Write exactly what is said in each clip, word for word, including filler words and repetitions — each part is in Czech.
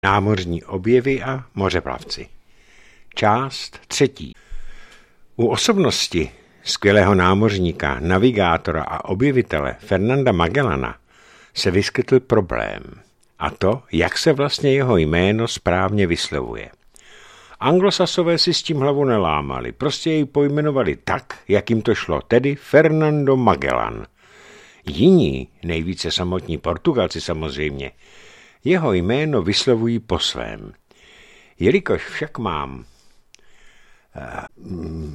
Námořní objevy a mořeplavci. Část třetí. U osobnosti skvělého námořníka, navigátora a objevitele Fernanda Magellana se vyskytl problém. A to, jak se vlastně jeho jméno správně vyslovuje. Anglosasové si s tím hlavu nelámali, prostě jej pojmenovali tak, jak jim to šlo, tedy Fernando Magellan. Jiní, nejvíce samotní Portugalci samozřejmě, jeho jméno vyslovují po svém. Jelikož však mám uh,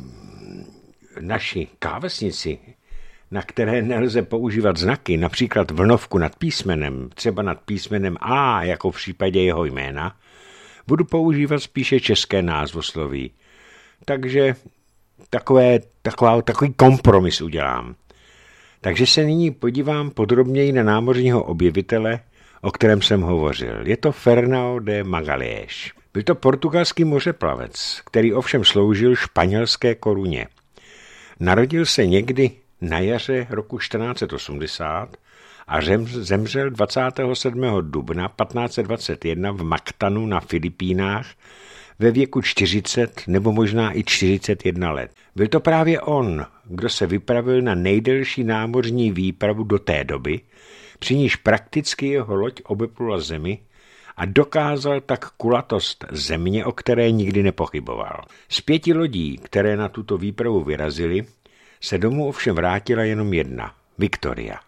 naši klávesnici, na které nelze používat znaky, například vlnovku nad písmenem, třeba nad písmenem A, jako v případě jeho jména, budu používat spíše české názvosloví. Takže takové, taková, takový kompromis udělám. Takže se nyní podívám podrobněji na námořního objevitele, o kterém jsem hovořil. Je to Fernão de Magalhães. Byl to portugalský mořeplavec, který ovšem sloužil španělské koruně. Narodil se někdy na jaře roku čtrnáct set osmdesát a zemřel dvacátého sedmého dubna patnáct set dvacet jedna v Mactanu na Filipínách ve věku čtyřicet nebo možná i čtyřicet jedna let. Byl to právě on, kdo se vypravil na nejdelší námořní výpravu do té doby, při níž prakticky jeho loď obeplula zemi a dokázal tak kulatost země, o které nikdy nepochyboval. Z pěti lodí, které na tuto výpravu vyrazily, se domů ovšem vrátila jenom jedna, Victoria.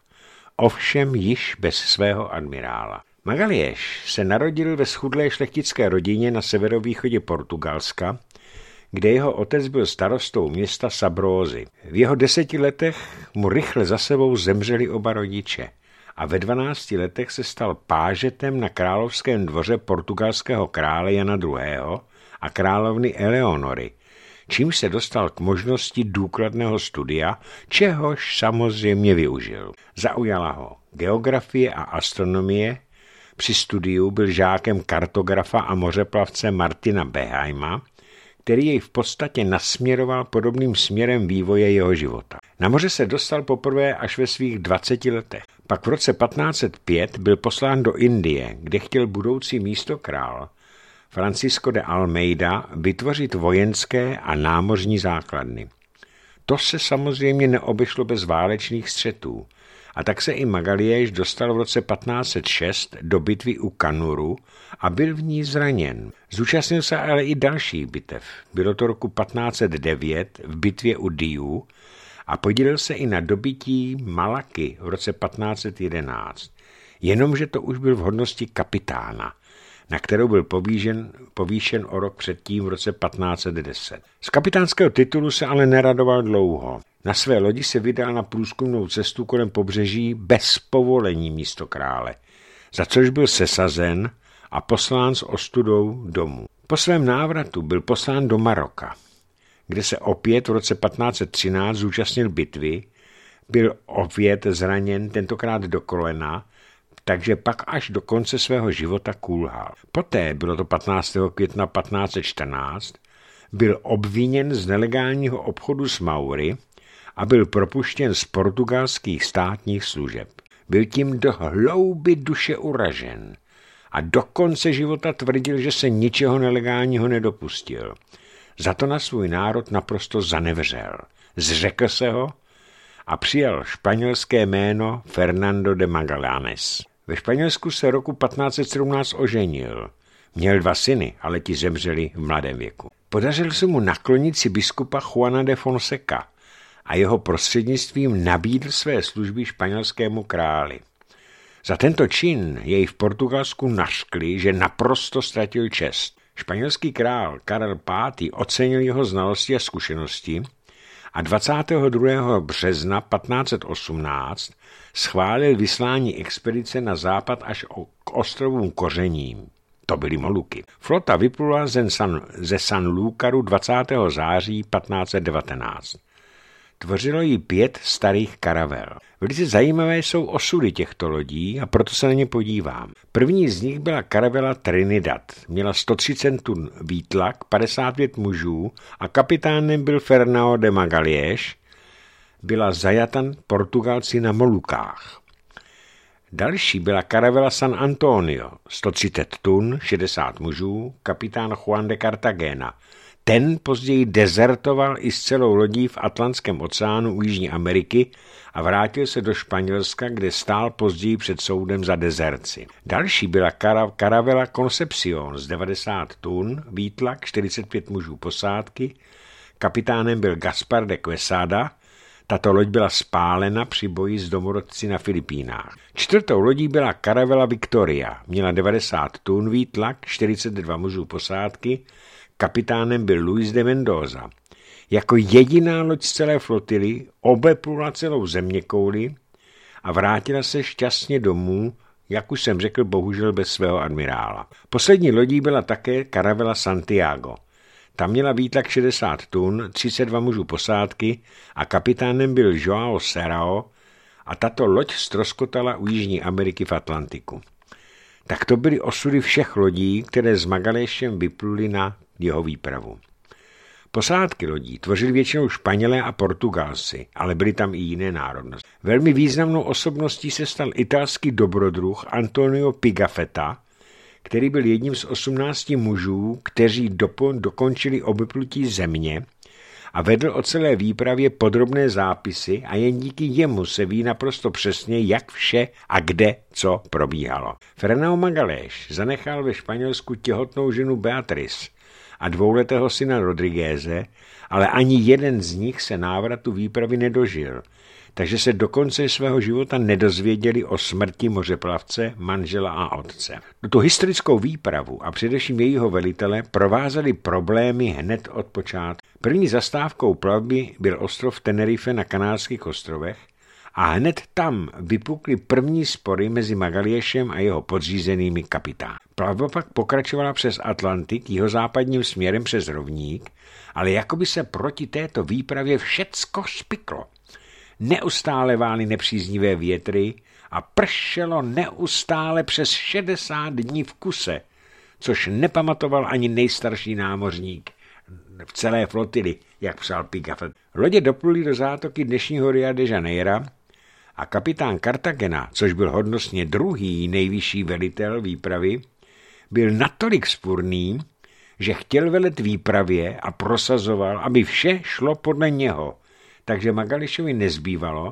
Ovšem již bez svého admirála. Magalhães se narodil ve schudlé šlechtické rodině na severovýchodě Portugalska, kde jeho otec byl starostou města Sabrózy. V jeho deseti letech mu rychle za sebou zemřeli oba rodiče a ve dvanácti letech se stal pážetem na královském dvoře portugalského krále Jana druhého. a královny Eleonory, čímž se dostal k možnosti důkladného studia, čehož samozřejmě využil. Zaujala ho geografie a astronomie, při studiu byl žákem kartografa a mořeplavce Martina Beheima, který jej v podstatě nasměroval podobným směrem vývoje jeho života. Na moře se dostal poprvé až ve svých dvaceti letech. Pak v roce patnáct set pět byl poslán do Indie, kde chtěl budoucí místokrál Francisco de Almeida vytvořit vojenské a námořní základny. To se samozřejmě neobešlo bez válečných střetů. A tak se i Magalhães dostal v roce patnáct set šest do bitvy u Kanuru a byl v ní zraněn. Zúčastnil se ale i dalších bitev. Bylo to roku patnáct set devět v bitvě u Diu a podílel se i na dobytí Malaky v roce patnáct set jedenáct. Jenomže to už byl v hodnosti kapitána, na kterou byl povýšen, povýšen o rok předtím v roce patnáct set deset. Z kapitánského titulu se ale neradoval dlouho. Na své lodi se vydal na průzkumnou cestu kolem pobřeží bez povolení místokrále, za což byl sesazen a poslán s ostudou domů. Po svém návratu byl poslán do Maroka, kde se opět v roce patnáct set třináct zúčastnil bitvy, byl opět zraněn, tentokrát do kolena, takže pak až do konce svého života kulhal. Poté, bylo to patnáctého května patnáct set čtrnáct, byl obviněn z nelegálního obchodu s Maury a byl propuštěn z portugalských státních služeb. Byl tím do hlouby duše uražen a do konce života tvrdil, že se ničeho nelegálního nedopustil. Za to na svůj národ naprosto zanevřel. Zřekl se ho a přijal španělské jméno Fernando de Magallanes. Ve Španělsku se roku patnáct set sedmnáct oženil. Měl dva syny, ale ti zemřeli v mladém věku. Podařilo se mu naklonit si biskupa Juana de Fonseca a jeho prostřednictvím nabídl své služby španělskému králi. Za tento čin jej v Portugalsku nařkli, že naprosto ztratil čest. Španělský král Karel pátý. Ocenil jeho znalosti a zkušenosti a dvacátého druhého března patnáct set osmnáct schválil vyslání expedice na západ až k ostrovům Kořením. To byly Moluky. Flota vyplula ze San, ze Sanlúcaru dvacátého září patnáct set devatenáct. Tvořilo jí pět starých karavel. Velice zajímavé jsou osudy těchto lodí a proto se na ně podívám. První z nich byla karavela Trinidad. Měla sto třicet tun výtlak, padesát pět mužů a kapitánem byl Fernão de Magalhães. Byla zajata Portugalci na Molukách. Další byla karavela San Antonio, sto třicet tun, šedesát mužů, kapitán Juan de Cartagena. Ten později dezertoval i s celou lodí v Atlantském oceánu u Jižní Ameriky a vrátil se do Španělska, kde stál později před soudem za dezerci. Další byla karavela Concepción z devadesát tun, výtlak, čtyřicet pět mužů posádky, kapitánem byl Gaspar de Quesada. Tato loď byla spálena při boji s domorodci na Filipínách. Čtvrtou lodí byla karavela Victoria, měla devadesát tun, výtlak, čtyřicet dva mužů posádky, kapitánem byl Luis de Mendoza. Jako jediná loď z celé flotily obeplula celou zeměkouli a vrátila se šťastně domů, jak už jsem řekl, bohužel bez svého admirála. Poslední lodí byla také karavela Santiago. Ta měla výtlak šedesát tun, třicet dva mužů posádky a kapitánem byl Joao Serrao a tato loď ztroskotala u Jižní Ameriky v Atlantiku. Tak to byly osudy všech lodí, které s Magalhašem vypluly na jeho výpravu. Posádky lodí tvořili většinou Španělé a Portugalci, ale byly tam i jiné národnosti. Velmi významnou osobností se stal italský dobrodruh Antonio Pigafetta, který byl jedním z osmnácti mužů, kteří dopo- dokončili obeplutí země a vedl o celé výpravě podrobné zápisy a jen díky jemu se ví naprosto přesně, jak vše a kde co probíhalo. Fernão Magalhães zanechal ve Španělsku těhotnou ženu Beatriz a dvouletého syna Rodrigueze, ale ani jeden z nich se návratu výpravy nedožil, takže se do konce svého života nedozvěděli o smrti mořeplavce, manžela a otce. Tuto historickou výpravu a především jejího velitele provázely problémy hned od počátku. První zastávkou plavby byl ostrov Tenerife na Kanárských ostrovech a hned tam vypukly první spory mezi Magalhãšem a jeho podřízenými kapitány. Plavba pak pokračovala přes Atlantik jihozápadním směrem přes rovník, ale jakoby se proti této výpravě všecko spiklo. Neustále vály nepříznivé větry a pršelo neustále přes šedesát dní v kuse, což nepamatoval ani nejstarší námořník v celé flotily, jak psal Pigafetta. Lodě dopluly do zátoky dnešního Ria de Janeira a kapitán Cartagena, což byl hodnostně druhý nejvyšší velitel výpravy, byl natolik vzpurný, že chtěl velet výpravě a prosazoval, aby vše šlo podle něho. Takže Magalhãšovi nezbývalo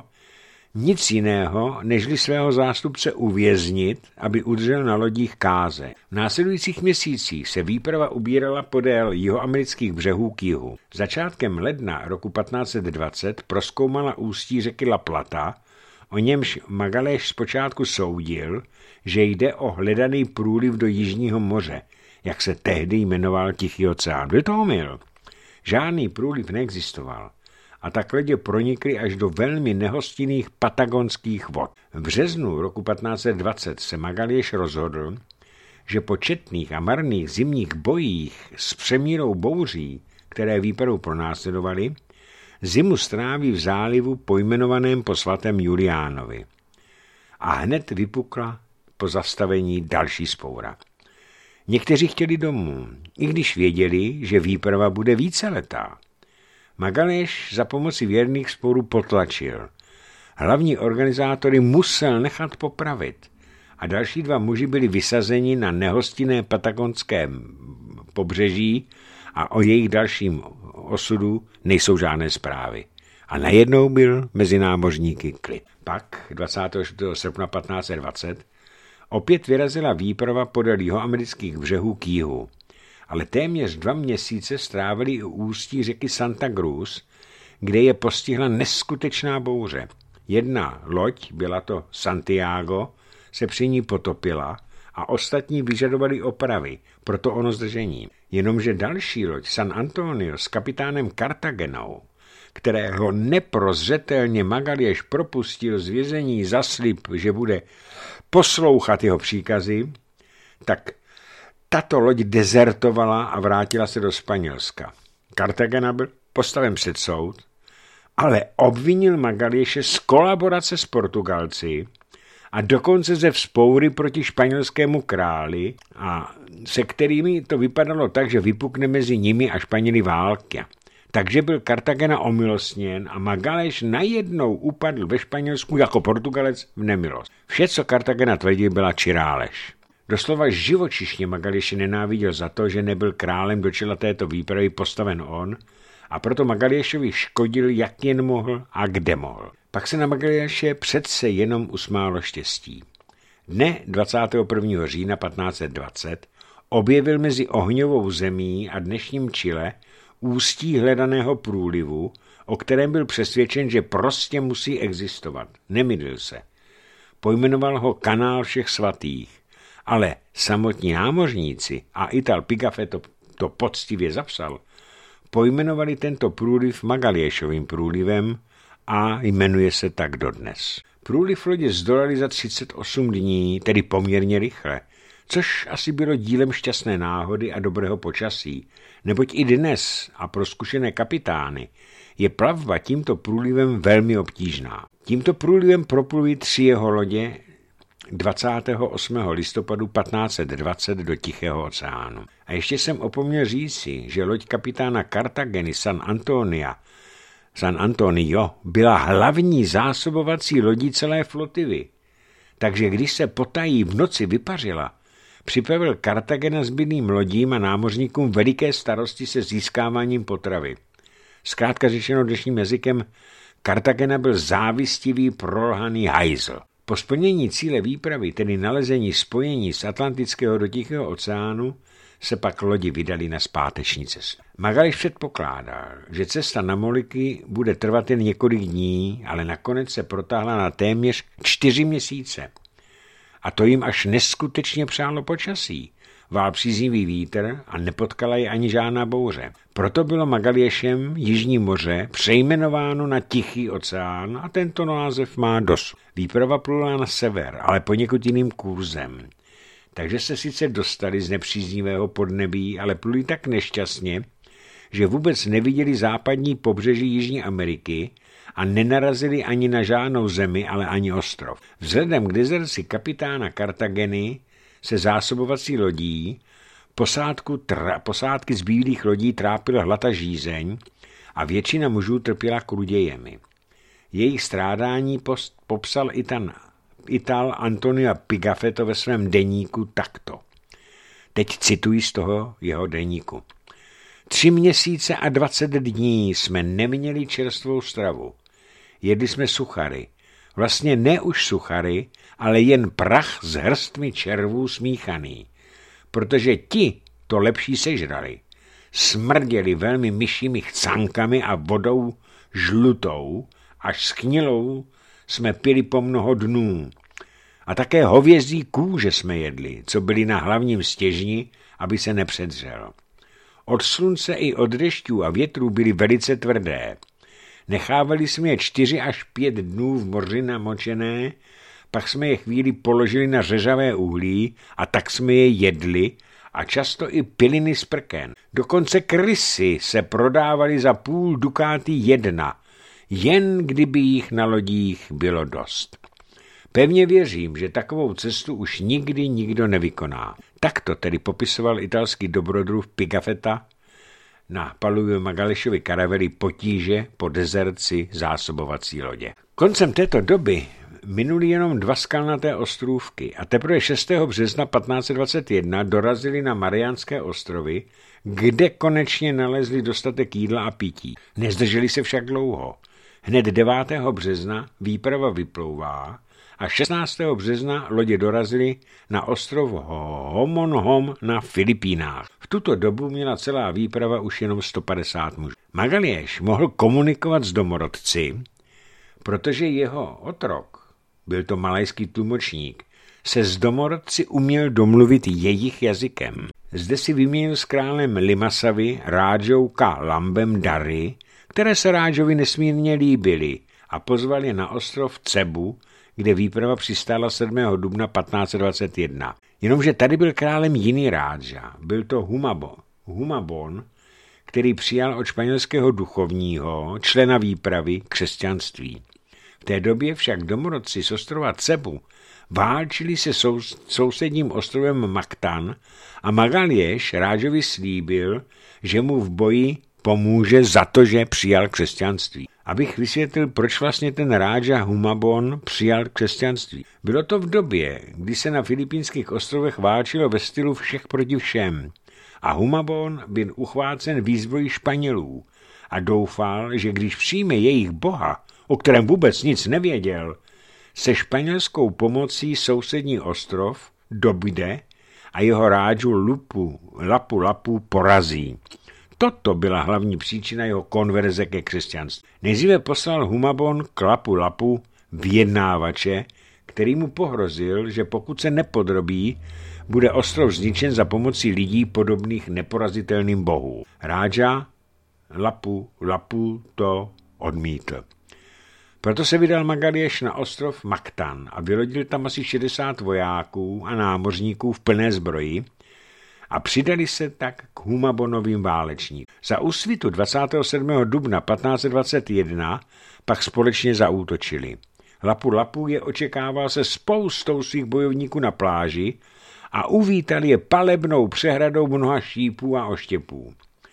nic jiného, nežli svého zástupce uvěznit, aby udržel na lodích káze. V následujících měsících se výprava ubírala podél jihoamerických břehů k jihu. Začátkem ledna roku patnáct set dvacet prozkoumala ústí řeky La Plata, o němž Magalhães zpočátku soudil, že jde o hledaný průliv do Jižního moře, jak se tehdy jmenoval Tichý oceán. Byl to omyl. Žádný průliv neexistoval. A tak lodě pronikly až do velmi nehostinných patagonských vod. V březnu roku patnáct set dvacet se Magalhães rozhodl, že po četných a marných zimních bojích s přemírou bouří, které výpravu pronásledovaly, zimu stráví v zálivu pojmenovaném po svatém Juliánovi. A hned vypukla po zastavení další vzpoura. Někteří chtěli domů, i když věděli, že výprava bude víceletá. Magalhães za pomoci věrných sporů potlačil. Hlavní organizátory musel nechat popravit a další dva muži byli vysazeni na nehostinné patagonském pobřeží a o jejich dalším osudu nejsou žádné zprávy. A najednou byl mezi námořníky klid. Pak dvacátého čtvrtého srpna patnáct set dvacet opět vyrazila výprava podél jihoamerických břehů k jihu. Ale téměř dva měsíce strávili u ústí řeky Santa Cruz, kde je postihla neskutečná bouře. Jedna loď, byla to Santiago, se při ní potopila a ostatní vyžadovali opravy, proto ono zdržení. Jenomže další loď San Antonio s kapitánem Cartagenou, kterého neprozřetelně Magalhães propustil z vězení za slib, že bude poslouchat jeho příkazy, tak tato loď dezertovala a vrátila se do Španělska. Cartagena byl postaven před soud, ale obvinil Magalhãese z kolaborace s Portugalci a dokonce ze vzpoury proti španělskému králi, a se kterými to vypadalo tak, že vypukne mezi nimi a Španěli válka. Takže byl Kartagena omilostněn a Magalhães najednou upadl ve Španělsku jako Portugalec v nemilost. Vše, co Kartagena tvrdil, byla čirá lež. Doslova živočišně Magalhãese nenáviděl za to, že nebyl králem, do čela této výpravy postaven on, a proto Magalhãesovi škodil, jak jen mohl a kde mohl. Pak se na Magalhãese přece jenom usmálo štěstí. Dne dvacátého prvního října patnáct set dvacet objevil mezi ohňovou zemí a dnešním Chile ústí hledaného průlivu, o kterém byl přesvědčen, že prostě musí existovat. Nemydlil se. Pojmenoval ho Kanál všech svatých, ale samotní námořníci, a Ital Pigafetta to, to poctivě zapsal, pojmenovali tento průliv Magalhãesovým průlivem a jmenuje se tak dodnes. Průliv lodě zdolali za třicet osm dní, tedy poměrně rychle, což asi bylo dílem šťastné náhody a dobrého počasí, neboť i dnes a pro zkušené kapitány je plavba tímto průlivem velmi obtížná. Tímto průlivem proplují tři jeho lodě dvacátého osmého listopadu patnáct set dvacet do Tichého oceánu. A ještě jsem opomněl říci, že loď kapitána Kartageny San Antonia San Antonio byla hlavní zásobovací lodí celé flotivy. Takže když se potají v noci vypařila, připravil Kartagena zbylým lodím a námořníkům veliké starosti se získáváním potravy. Zkrátka řečeno dnešním jazykem, Kartagena byl závistivý prolhaný hajzl. Po splnění cíle výpravy, tedy nalezení spojení z Atlantického do Tichého oceánu, se pak lodi vydali na zpáteční cestu. Magalhães předpokládal, že cesta na Moluky bude trvat jen několik dní, ale nakonec se protáhla na téměř čtyři měsíce. A to jim až neskutečně přálo počasí. Vál příznivý vítr a nepotkala je ani žádná bouře. Proto bylo Magalhãesem Jižní moře přejmenováno na Tichý oceán a tento název má dosud. Výprava plula na sever, ale poněkud jiným kurzem. Takže se sice dostali z nepříznivého podnebí, ale pluli tak nešťastně, že vůbec neviděli západní pobřeží Jižní Ameriky a nenarazili ani na žádnou zemi, ale ani ostrov. Vzhledem k dezerci kapitána Kartageny se zásobovací lodí posádku tra, posádky z bílých lodí trápila hlad a žízeň a většina mužů trpěla krudějemi. Jejich strádání post, popsal i ten Ital Antonio Pigafetta ve svém deníku takto. Teď cituji z toho jeho deníku. Tři měsíce a dvacet dní jsme neměli čerstvou stravu. Jedli jsme suchary. Vlastně ne už suchary, ale jen prach s hrstmi červů smíchaný. Protože ti to lepší sežrali. Smrděli velmi myšími chcánkami a vodou žlutou, až schnilou jsme pili po mnoho dnů. A také hovězí kůže jsme jedli, co byli na hlavním stěžni, aby se nepředřel. Od slunce i od dešťů a větrů byly velice tvrdé. Nechávali jsme je čtyři až pět dnů v moři namočené, pak jsme je chvíli položili na řežavé uhlí a tak jsme je jedli a často i piliny z prken. Dokonce krysy se prodávaly za půl dukáty jedna, jen kdyby jich na lodích bylo dost. Pevně věřím, že takovou cestu už nikdy nikdo nevykoná. Takto tedy popisoval italský dobrodruh Pigafetta na palubě Magalhãesovy karavely potíže po dezerci zásobovací lodě. Koncem této doby minuli jenom dva skalnaté ostrůvky a teprve šestého března patnáct set dvacet jedna dorazili na Mariánské ostrovy, kde konečně nalezli dostatek jídla a pití. Nezdrželi se však dlouho. Hned devátého března výprava vyplouvá a šestnáctého března lodě dorazily na ostrov Homonhom na Filipínách. V tuto dobu měla celá výprava už jenom sto padesát mužů. Magalhães mohl komunikovat s domorodci, protože jeho otrok, byl to malajský tlumočník, se s domorodci uměl domluvit jejich jazykem. Zde si vyměnil s králem Limasavy Rádžou Ka Lambem dary, které se Rádžovi nesmírně líbily, a pozval je na ostrov Cebu, kde výprava přistála sedmého dubna patnáct set dvacet jedna. Jenomže tady byl králem jiný Rádža, byl to Humabon, Humabon, který přijal od španělského duchovního člena výpravy křesťanství. V té době však domorodci z ostrova Cebu válčili se sou, sousedním ostrovem Mactan a Magalhães Rádžovi slíbil, že mu v boji pomůže za to, že přijal křesťanství. Abych vysvětlil, proč vlastně ten Ráža Humabon přijal křesťanství. Bylo to v době, kdy se na Filipínských ostrovech válčilo ve stylu všech proti všem. A Humabon byl uchvácen výzbrojí Španělů a doufal, že když přijme jejich boha, o kterém vůbec nic nevěděl, se španělskou pomocí sousední ostrov dobyde a jeho Rážu Lupu, Lapu Lapu porazí. Toto byla hlavní příčina jeho konverze ke křesťanství. Nejdříve poslal Humabon k Lapu Lapu vyjednávače, který mu pohrozil, že pokud se nepodrobí, bude ostrov zničen za pomocí lidí podobných neporazitelným bohům. Ráža Lapu Lapu to odmítl. Proto se vydal Magalhaš na ostrov Mactan a vylodil tam asi šedesát vojáků a námořníků v plné zbroji a přidali se tak k Humabonovým válečníkům. Za úsvitu dvacátého sedmého dubna patnáct set dvacet jedna pak společně zaútočili. Lapu Lapu je očekával se spoustou svých bojovníků na pláži a uvítal je palebnou přehradou mnoha šípů a oštěpů.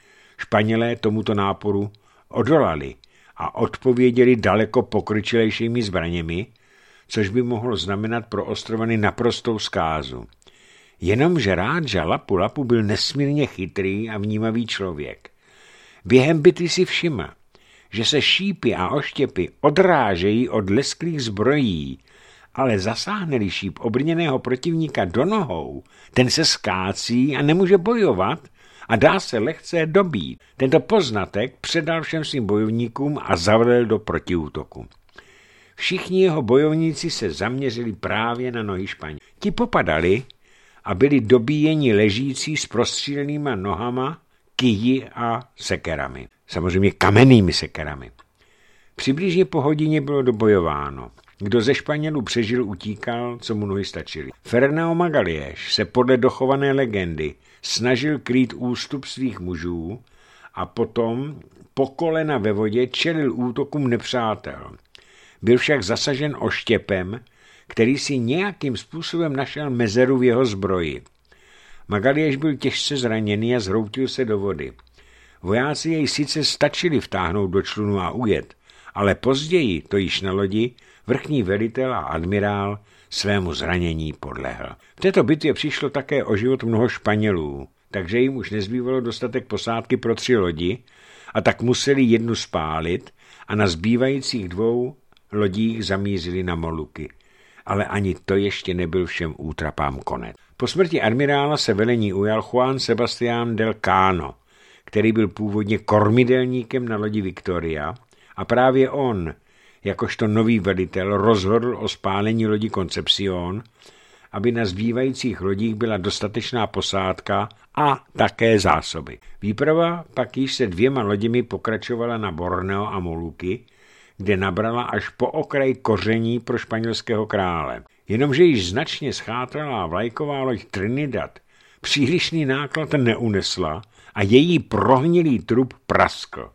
Španělé tomuto náporu odolali a odpověděli daleko pokročilejšími zbraněmi, což by mohlo znamenat pro ostrovany naprostou zkázu. Jenomže Ráža Lapu Lapu byl nesmírně chytrý a vnímavý člověk. Během bitvy si všiml, že se šípy a oštěpy odrážejí od lesklých zbrojí, ale zasáhne-li šíp obrněného protivníka do nohou, ten se skácí a nemůže bojovat a dá se lehce dobít. Tento poznatek předal všem svým bojovníkům a zavedl do protiútoku. Všichni jeho bojovníci se zaměřili právě na nohy Španělů. Ti popadali a byli dobíjeni ležící s prostřílenýma nohama, kyji a sekerami. Samozřejmě kamennými sekerami. Přibližně po hodině bylo dobojováno. Kdo ze Španělů přežil, utíkal, co mu nohy stačily. Fernão Magalhães se podle dochované legendy snažil krýt ústup svých mužů a potom po kolena ve vodě čelil útokům nepřátel. Byl však zasažen oštěpem, který si nějakým způsobem našel mezeru v jeho zbroji. Magalhães byl těžce zraněný a zhroutil se do vody. Vojáci jej sice stačili vtáhnout do člunu a ujet, ale později, to již na lodi, vrchní velitel a admirál svému zranění podlehl. V této bitvě přišlo také o život mnoho Španělů, takže jim už nezbývalo dostatek posádky pro tři lodi a tak museli jednu spálit a na zbývajících dvou lodích zamířili na Moluky. Ale ani to ještě nebyl všem útrapám konec. Po smrti admirála se velení ujal Juan Sebastián del Cano, který byl původně kormidelníkem na lodi Victoria a právě on, jakožto nový velitel, rozhodl o spálení lodi Concepción, aby na zbývajících lodích byla dostatečná posádka a také zásoby. Výprava pak již se dvěma loděmi pokračovala na Borneo a Moluky, kde nabrala až po okraj koření pro španělského krále. Jenomže již značně schátralá vlajková loď Trinidad přílišný náklad neunesla a její prohnilý trup praskl.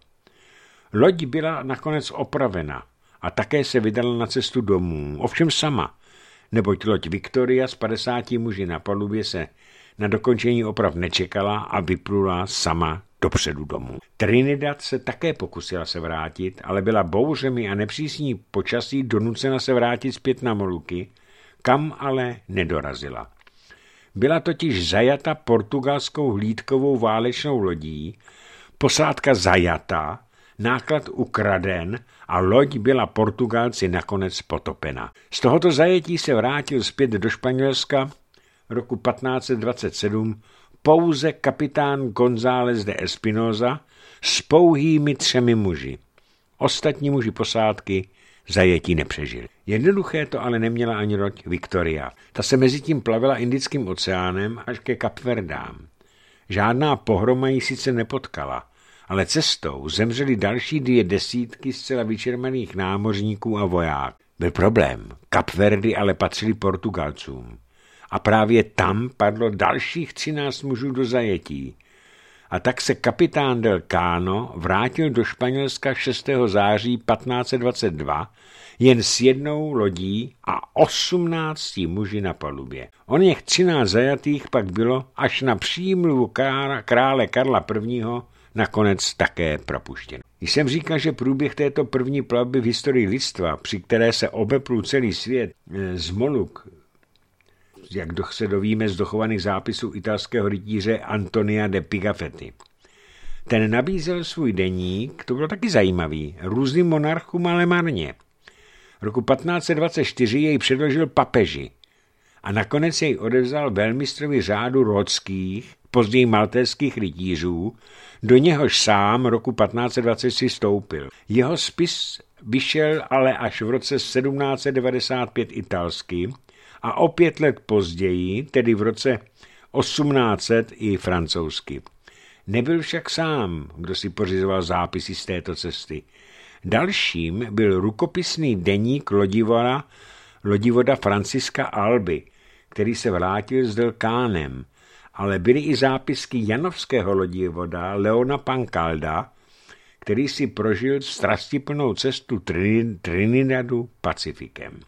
Loď byla nakonec opravena a také se vydala na cestu domů, ovšem sama, neboť loď Victoria s padesáti muži na palubě se na dokončení oprav nečekala a vyplula sama dopředu domů. Trinidad se také pokusila se vrátit, ale byla bouřemi a nepřísní počasí donucena se vrátit zpět na Moluky, kam ale nedorazila. Byla totiž zajata portugalskou hlídkovou válečnou lodí, posádka zajata, náklad ukraden a loď byla Portugalci nakonec potopena. Z tohoto zajetí se vrátil zpět do Španělska roku patnáct set dvacet sedm pouze kapitán González de Espinosa s pouhými třemi muži. Ostatní muži posádky zajetí nepřežili. Jednoduché to ale neměla ani loď Victoria. Ta se mezitím plavila Indickým oceánem až ke Kapverdám. Žádná pohroma ji sice nepotkala, ale cestou zemřely další dvě desítky zcela vyčerpaných námořníků a vojáků. Byl problém. Kapverdy ale patřily Portugalcům. A právě tam padlo dalších třináct mužů do zajetí. A tak se kapitán del Cano vrátil do Španělska šestého září patnáct set dvacet dva jen s jednou lodí a osmnácti muži na palubě. Oněch třináct zajatých pak bylo až na přímluvu krále Karla prvního. nakonec také propuštěn. Jsem říkal, že průběh této první plavby v historii lidstva, při které se obeplul celý svět z Moluk, jak se dovíme z dochovaných zápisů italského rytíře Antonia de Pigafetti. Ten nabízel svůj deník, to bylo taky zajímavý, různým monarchům, ale marně. Roku patnáct set dvacet čtyři jej předložil papeži a nakonec jej odevzal velmistrovi řádu rhodských, později maltéských rytířů, do něhož sám roku patnáct set dvacet tři vstoupil. Jeho spis vyšel ale až v roce sedmnáct set devadesát pět italsky a o pět let později, tedy v roce osmnáct set i francouzsky. Nebyl však sám, kdo si pořizoval zápisy z této cesty. Dalším byl rukopisný deník lodivoda, lodivoda Franciska Alby, který se vrátil s Delkánem, ale byly i zápisky janovského lodivoda Leona Pancalda, který si prožil strastiplnou cestu Trinidadu Pacifikem.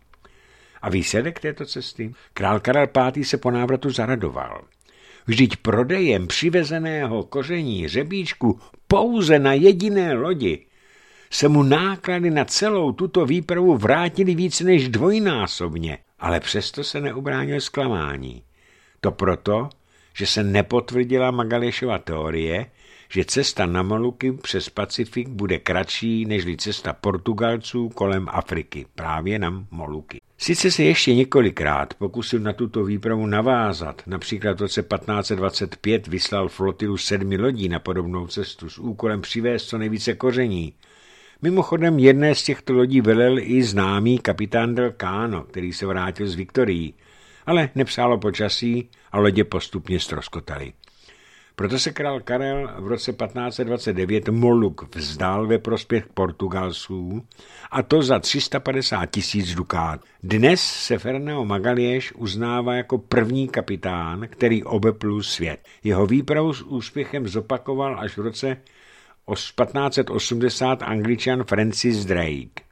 A výsledek této cesty? Král Karel pátý se po návratu zaradoval. Vždyť prodejem přivezeného koření řebíčku pouze na jediné lodi se mu náklady na celou tuto výpravu vrátily více než dvojnásobně, ale přesto se neubránil zklamání. To proto, že se nepotvrdila Magalhaešova teorie, že cesta na Moluky přes Pacifik bude kratší nežli cesta Portugalců kolem Afriky, právě na Moluky. Sice se ještě několikrát pokusil na tuto výpravu navázat, například v roce patnáct set dvacet pět vyslal flotilu sedmi lodí na podobnou cestu s úkolem přivést co nejvíce koření. Mimochodem jedné z těchto lodí velel i známý kapitán Del Cano, který se vrátil z Viktorií, ale nepřálo počasí a lodě postupně ztroskotaly. Proto se král Karel v roce patnáct set dvacet devět Moluk vzdal ve prospěch Portugalců, a to za tři sta padesát tisíc dukát. Dnes se Fernão Magalhães uznává jako první kapitán, který obeplul svět. Jeho výpravu s úspěchem zopakoval až v roce patnáct set osmdesát Angličan Francis Drake.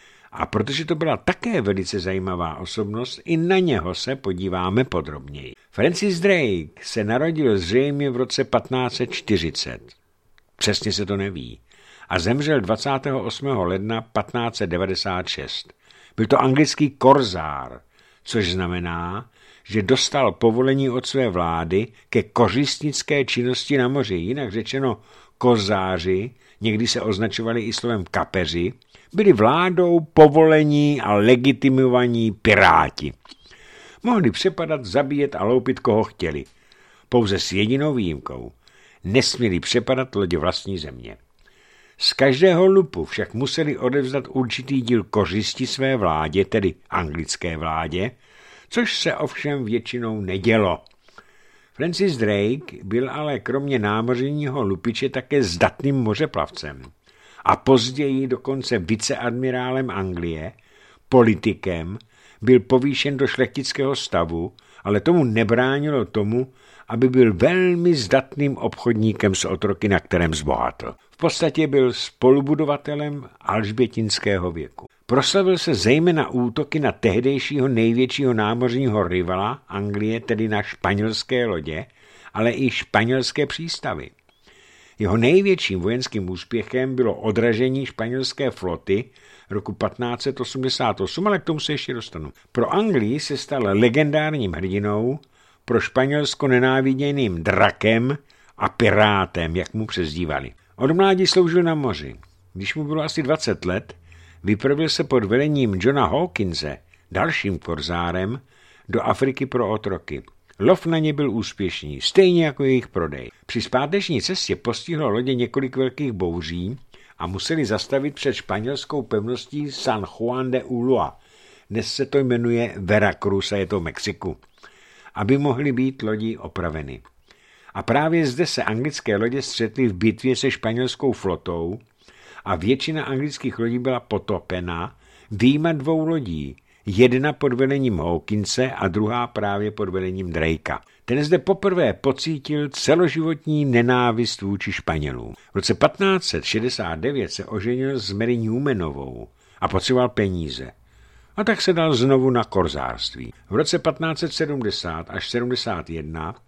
A protože to byla také velice zajímavá osobnost, i na něho se podíváme podrobněji. Francis Drake se narodil zřejmě v roce patnáct set čtyřicet. Přesně se to neví. A zemřel dvacátého osmého ledna patnáct set devadesát šest. Byl to anglický korzár, což znamená, že dostal povolení od své vlády ke kořistnické činnosti na moři. Jinak řečeno, kozáři, někdy se označovali i slovem kapeři, byli vládou povolení a legitimovaní piráti. Mohli přepadat, zabíjet a loupit, koho chtěli. Pouze s jedinou výjimkou. Nesměli přepadat lodě vlastní země. Z každého lupu však museli odevzdat určitý díl kořisti své vládě, tedy anglické vládě, což se ovšem většinou nedělo. Francis Drake byl ale kromě námořního lupiče také zdatným mořeplavcem a později dokonce viceadmirálem Anglie, politikem, byl povýšen do šlechtického stavu, ale tomu nebránilo tomu, aby byl velmi zdatným obchodníkem s otroky, na kterém zbohatl. V podstatě byl spolubudovatelem alžbětinského věku. Proslavil se zejména útoky na tehdejšího největšího námořního rivala Anglie, tedy na španělské lodě, ale i španělské přístavy. Jeho největším vojenským úspěchem bylo odražení španělské floty roku patnáct set osmdesát osm, ale k tomu se ještě dostanu. Pro Anglii se stal legendárním hrdinou, pro Španělsko nenáviděným drakem a pirátem, jak mu přezdívali. Od mládí sloužil na moři. Když mu bylo asi dvacet let, vypravil se pod velením Johna Hawkinse, dalším korzárem, do Afriky pro otroky. Lov na ně byl úspěšný, stejně jako jejich prodej. Při zpáteční cestě postihlo lodě několik velkých bouří a museli zastavit před španělskou pevností San Juan de Ulua. Dnes se to jmenuje Veracruz a je to v Mexiku, aby mohly být lodi opraveny. A právě zde se anglické lodě střetly v bitvě se španělskou flotou a většina anglických lodí byla potopena, vyjma dvou lodí, jedna pod velením Hawkinse a druhá právě pod velením Drakea. Ten zde poprvé pocítil celoživotní nenávist vůči Španělům. V roce patnáct set šedesát devět se oženil s Mary Newmanovou a potřeboval peníze. A tak se dal znovu na korzárství. V roce patnáct set sedmdesát až sedmdesát jedna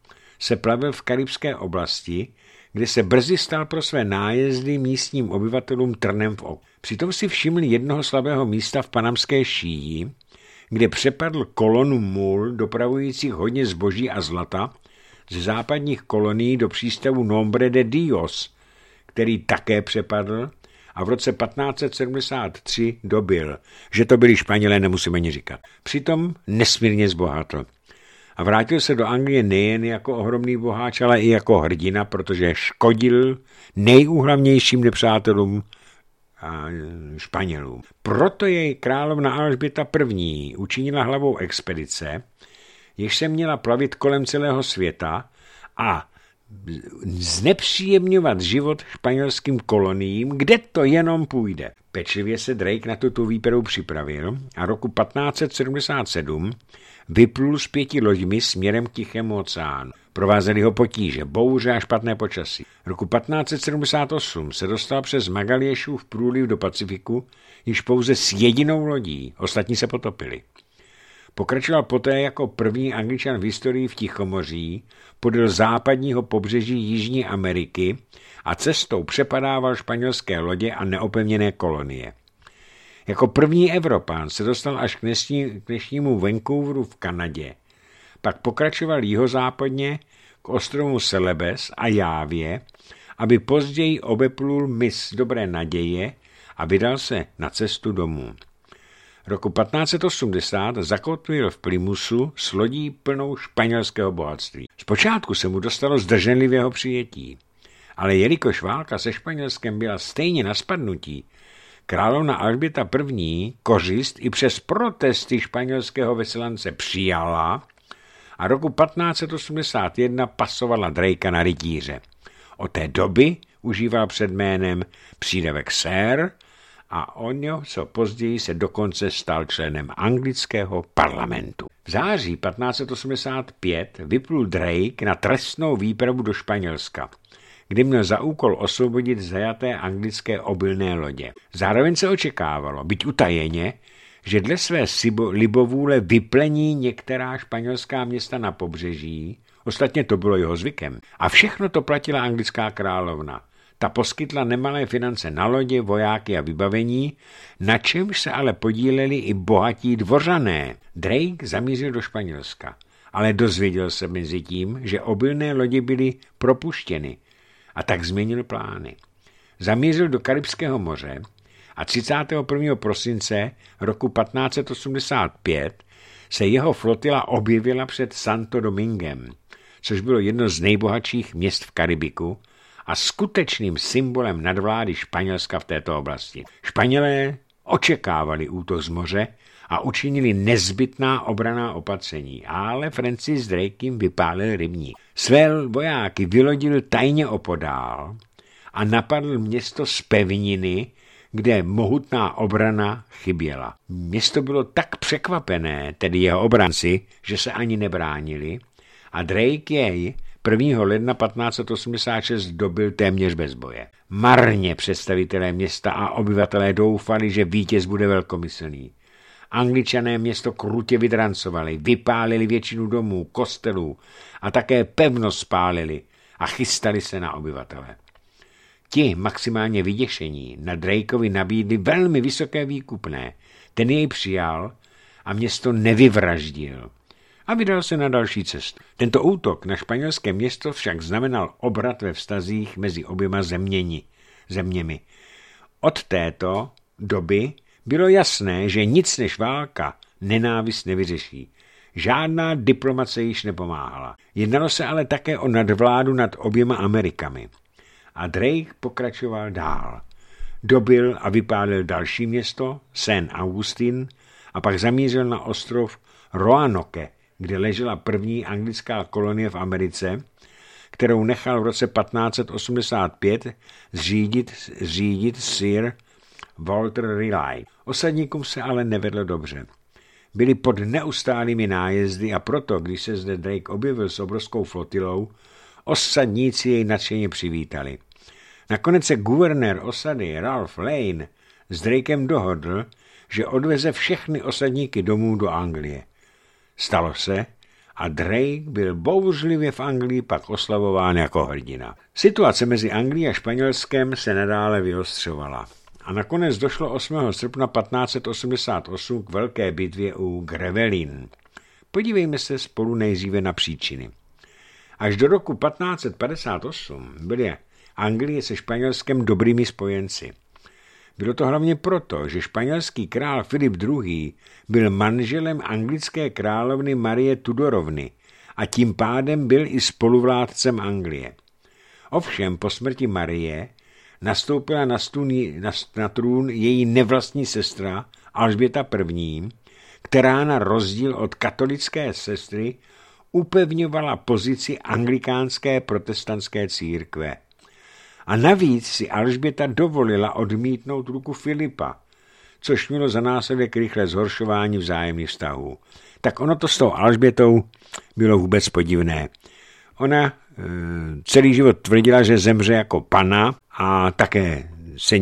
se plavil v karibské oblasti, kde se brzy stal pro své nájezdy místním obyvatelům trnem v oku. Přitom si všiml jednoho slabého místa v panamské šíji, kde přepadl kolonu mul dopravujících hodně zboží a zlata ze západních kolonií do přístavu Nombre de Dios, který také přepadl a v roce patnáct set sedmdesát tři dobil, že to byli Španělé, nemusíme ani říkat. Přitom nesmírně zbohatl. A vrátil se do Anglie nejen jako ohromný boháč, ale i jako hrdina, protože škodil nejúhlavnějším nepřátelům a Španělům. Proto jej královna Alžběta první. učinila hlavou expedice, jež se měla plavit kolem celého světa a znepříjemňovat život španělským koloniím, kde to jenom půjde. Pečlivě se Drake na tuto výpravu připravil a roku patnáct set sedmdesát sedm vyplul s pěti loďmi směrem k Tichému oceánu. Provázeli ho potíže, bouře a špatné počasí. Roku patnáct set sedmdesát osm se dostal přes Magaliešův průliv do Pacifiku již pouze s jedinou lodí, ostatní se potopili. Pokračoval poté jako první Angličan v historii v Tichomoří podél západního pobřeží Jižní Ameriky a cestou přepadával španělské lodě a neopevněné kolonie. Jako první Evropán se dostal až k, dnešní, k dnešnímu Vancouveru v Kanadě. Pak pokračoval jihozápadně k ostrovům Celebes a Jávě, aby později obeplul mys Dobré naděje a vydal se na cestu domů. Roku patnáct set osmdesát zakotvil v Plymouthu s lodí plnou španělského bohatství. Zpočátku se mu dostalo zdrženlivého přijetí, ale jelikož válka se Španělskem byla stejně na spadnutí, královna Alžběta první. kořist i přes protesty španělského veselance přijala a roku patnáct set osmdesát jedna pasovala Drakea na rytíře. Od té doby užíval před jménem přídavek Sir a o něho, co později se dokonce stal členem anglického parlamentu. V září patnáct set osmdesát pět vyplul Drake na trestnou výpravu do Španělska, kdy měl za úkol osvobodit zajaté anglické obilné lodě. Zároveň se očekávalo, byť utajeně, že dle své libovůle vyplení některá španělská města na pobřeží, ostatně to bylo jeho zvykem. A všechno to platila anglická královna. Ta poskytla nemalé finance na lodě, vojáky a vybavení, na čemž se ale podíleli i bohatí dvořané. Drake zamířil do Španělska, ale dozvěděl se mezi tím, že obilné lodi byly propuštěny a tak změnil plány. Zamířil do Karibského moře a třicátého prvního prosince roku patnáct set osmdesát pět se jeho flotila objevila před Santo Domingem, což bylo jedno z nejbohatších měst v Karibiku a skutečným symbolem nadvlády Španělska v této oblasti. Španělé očekávali útok z moře a učinili nezbytná obranná opatření, ale Francis Drake jim vypálil rybník. Své vojáky vylodil tajně opodál a napadl město z pevniny, kde mohutná obrana chyběla. Město bylo tak překvapené, tedy jeho obranci, že se ani nebránili a Drake jej prvního ledna patnáct set osmdesát šest dobil téměř bez boje. Marně představitelé města a obyvatelé doufali, že vítěz bude velkomyslný. Angličané město krutě vydrancovali, vypálili většinu domů, kostelů a také pevnost spálili a chystali se na obyvatele. Ti maximálně vyděšení na Drakeovi nabídli velmi vysoké výkupné, ten jej přijal a město nevyvraždil a vydal se na další cestu. Tento útok na španělské město však znamenal obrat ve vztazích mezi oběma zeměni, zeměmi. Od této doby bylo jasné, že nic než válka nenávist nevyřeší. Žádná diplomace již nepomáhala. Jednalo se ale také o nadvládu nad oběma Amerikami. A Drake pokračoval dál. Dobil a vypálil další město, Saint Augustine, a pak zamířil na ostrov Roanoke, kde ležela první anglická kolonie v Americe, kterou nechal v roce patnáct set osmdesát pět zřídit, zřídit Sir Walter Raleigh. Osadníkům se ale nevedlo dobře. Byli pod neustálými nájezdy a proto, když se zde Drake objevil s obrovskou flotilou, osadníci jej nadšeně přivítali. Nakonec se guvernér osady Ralph Lane s Drakem dohodl, že odveze všechny osadníky domů do Anglie. Stalo se a Drake byl bouřlivě v Anglii pak oslavován jako hrdina. Situace mezi Anglií a Španělskem se nadále vyostřovala a nakonec došlo osmého srpna patnáct set osmdesát osm k velké bitvě u Grevelin. Podívejme se spolu nejdříve na příčiny. Až do roku patnáct set padesát osm byly Anglie se Španělskem dobrými spojenci. Bylo to hlavně proto, že španělský král Filip druhý. byl manželem anglické královny Marie Tudorovny a tím pádem byl i spoluvládcem Anglie. Ovšem po smrti Marie nastoupila na, stůn, na, na trůn její nevlastní sestra Alžběta první., která na rozdíl od katolické sestry upevňovala pozici anglikánské protestantské církve. A navíc si Alžběta dovolila odmítnout ruku Filipa, což mělo za následek rychlé zhoršování vzájemných vztahů. Tak ono to s tou Alžbětou bylo vůbec podivné. Ona e, celý život tvrdila, že zemře jako pana a také se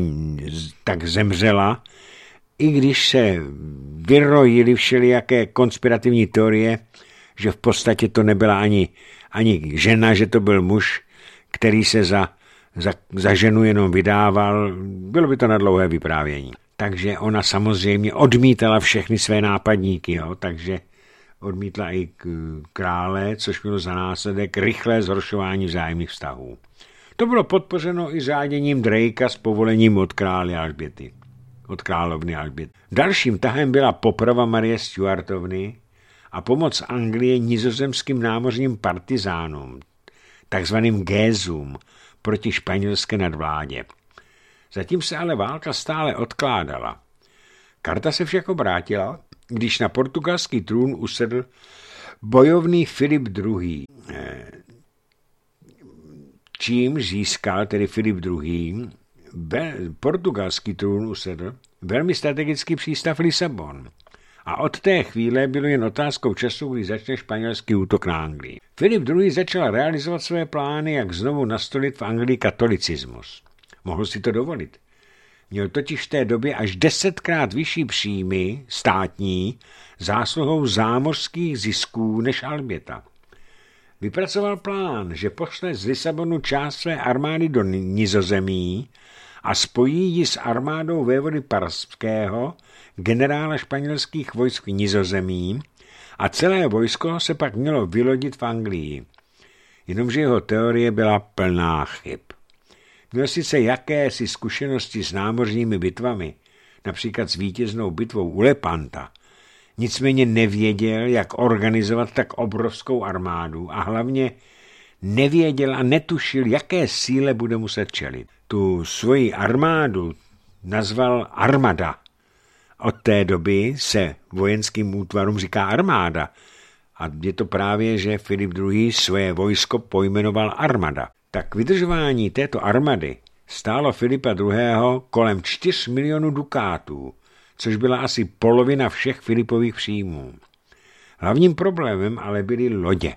tak zemřela, i když se vyrojily všelijaké konspirativní teorie, že v podstatě to nebyla ani, ani žena, že to byl muž, který se za, za, za ženu jenom vydával. Bylo by to na dlouhé vyprávění. Takže ona samozřejmě odmítala všechny své nápadníky, jo? Takže odmítla i krále, což mělo za následek rychlé zhoršování vzájemných vztahů. To bylo podpořeno i řáděním Drakea s povolením od krále Alžběty, od královny Alžběty. Dalším tahem byla poprava Marie Stuartovny a pomoc Anglie nizozemským námořním partizánům, takzvaným Gézům, proti španělské nadvládě. Zatím se ale válka stále odkládala. Karta se však obrátila, když na portugalský trůn usedl bojovný Filip druhý. Čím získal tedy Filip druhý. portugalský trůn usedl velmi strategický přístav Lisabon. A od té chvíle bylo jen otázkou času, kdy začne španělský útok na Anglii. Filip druhý. začal realizovat své plány, jak znovu nastolit v Anglii katolicismus. Mohl si to dovolit. Měl totiž v té době až desetkrát vyšší příjmy státní zásluhou zámořských zisků než Alžběta. Vypracoval plán, že pošle z Lisabonu část své armády do Nizozemí a spojí ji s armádou vévody Parského, generála španělských vojsk v Nizozemí, a celé vojsko se pak mělo vylodit v Anglii. Jenomže jeho teorie byla plná chyb. Měl sice jakési zkušenosti s námořními bitvami, například s vítěznou bitvou u Lepanta, nicméně nevěděl, jak organizovat tak obrovskou armádu a hlavně nevěděl a netušil, jaké síle bude muset čelit. Tu svoji armádu nazval armada. Od té doby se vojenským útvarům říká armáda a je to právě, že Filip druhý. svoje vojsko pojmenoval armada. Tak vydržování této armady stálo Filipa druhého. kolem čtyř milionů dukátů, což byla asi polovina všech Filipových příjmů. Hlavním problémem ale byly lodě.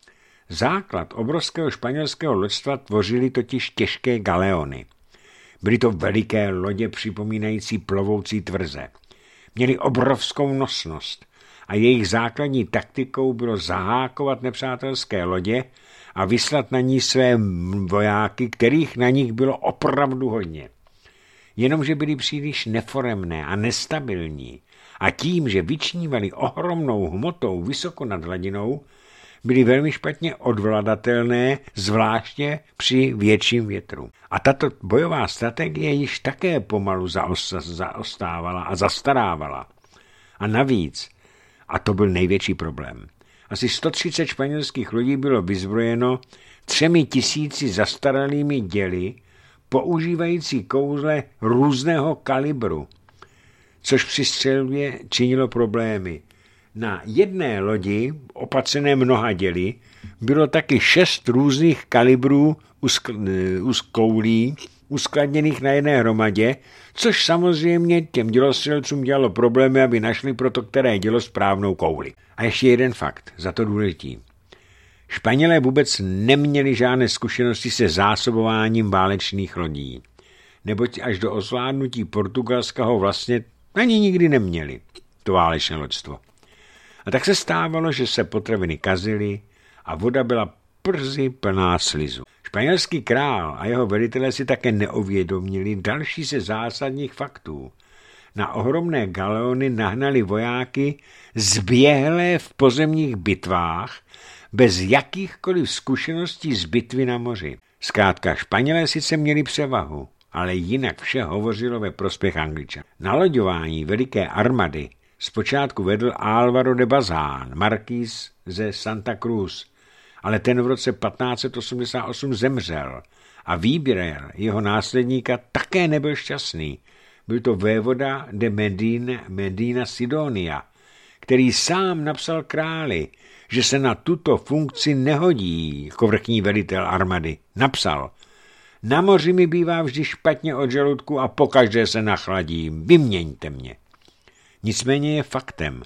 Základ obrovského španělského loďstva tvořily totiž těžké galeony. Byly to veliké lodě připomínající plovoucí tvrze. Měly obrovskou nosnost a jejich základní taktikou bylo zahákovat nepřátelské lodě a vyslat na ní své vojáky, kterých na nich bylo opravdu hodně. Jenomže byly příliš neforemné a nestabilní a tím, že vyčnívali ohromnou hmotou vysoko nad hladinou, byly velmi špatně odvladatelné, zvláště při větším větru. A tato bojová strategie již také pomalu zaostávala a zastarávala. A navíc, a to byl největší problém, asi sto třicet španělských lodí bylo vyzbrojeno třemi tisíci zastaralými děly, používající kouzle různého kalibru, což při střelbě činilo problémy. Na jedné lodi, opatřené mnoha děly, bylo taky šest různých kalibrů z koulí, uskladněných na jedné hromadě, což samozřejmě těm dělostřelcům dělalo problémy, aby našli pro to, které dělo správnou kouli. A ještě jeden fakt, za to důležitý. Španělé vůbec neměli žádné zkušenosti se zásobováním válečných lodí, neboť až do ovládnutí Portugalska ho vlastně ani nikdy neměli, to válečné loďstvo. A tak se stávalo, že se potraviny kazily a voda byla brzy plná slizu. Španělský král a jeho velitelé si také neuvědomili další ze zásadních faktů. Na ohromné galeony nahnali vojáky zběhlé v pozemních bitvách bez jakýchkoliv zkušeností z bitvy na moři. Zkrátka Španělé sice měli převahu, ale jinak vše hovořilo ve prospěch Angličanů. Naloďování veliké armady zpočátku vedl Álvaro de Bazán, markýz ze Santa Cruz, ale ten v roce patnáct set osmdesát osm zemřel a výběr jeho následníka také nebyl šťastný. Byl to vévoda de Medina, Medina Sidonia, který sám napsal králi, že se na tuto funkci nehodí jako vrchní velitel armady. Napsal: na moři mi bývá vždy špatně od žaludku a pokaždé se nachladím, vyměňte mě. Nicméně je faktem,